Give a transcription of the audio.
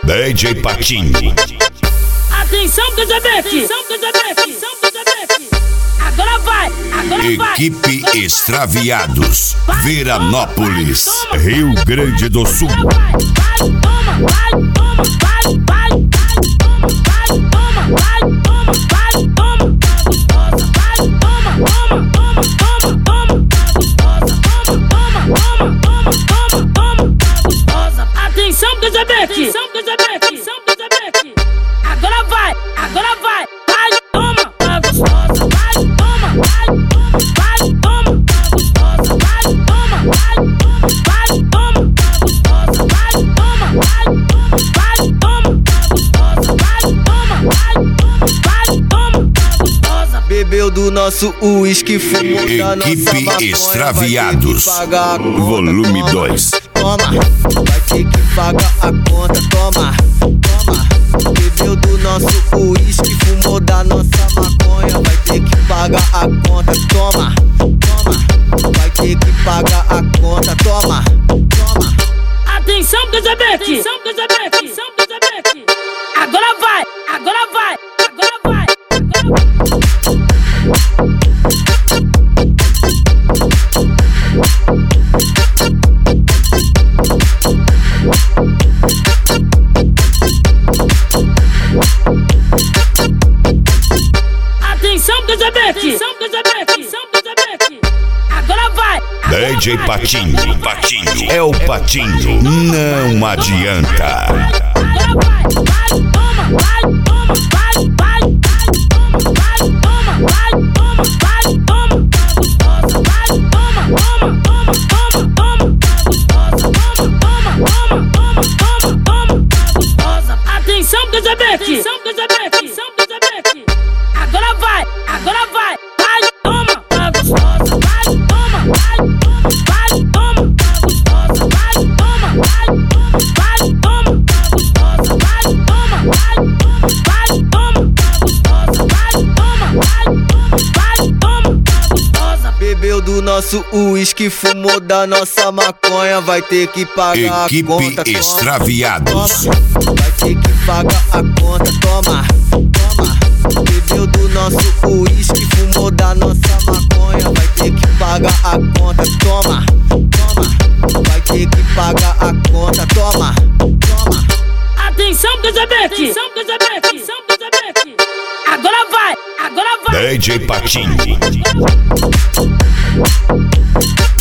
DJ Patinho. Atenção, DJBeck! Agora vai! Equipe Extraviados, Veranópolis, Rio Grande do Sul. Atenção, DJBeck! Agora vai! Vai, toma! Vai, gostosa! Vai, toma! Vai, toma! Gostosa! Vai, toma! Vai, toma! Gostosa! Vai, toma! Vai, toma! Gostosa! Vai, toma! Vai, toma! Gostosa! Bebeu do nosso uísque, fumou da nossa Equipe maconha, Extraviados, vai ter que pagar a conta, volume toma. 2. Toma, vai ter que pagar a conta, toma. Bebeu do nosso uísque, fumou da nossa maconha, vai ter que pagar a conta, toma. Vai ter que pagar a conta, toma. Atenção, DJBeck! Agora vai! Atenção, DJBeck! Agora vai! DJ Patinho. É o Patinho, não adianta. Agora vai, toma, vai, toma, vai, toma, vai, toma, gostosa, vai, toma, gostosa. Atenção, DJBeck! Agora vai, toma, gostosa, vai, toma, gostosa, vai, toma, gostosa, vai, toma, gostosa. Bebeu do nosso uísque, fumou da nossa maconha, vai ter que pagar a Equipe conta, toma. Extraviados. Vai ter que pagar a conta, toma. Bebeu do nosso uísque, fumou da nossa maconha, vai ter que pagar a conta, toma. Vai ter que pagar a conta, toma. Atenção, DJBeck! Agora vai! DJ Patinho.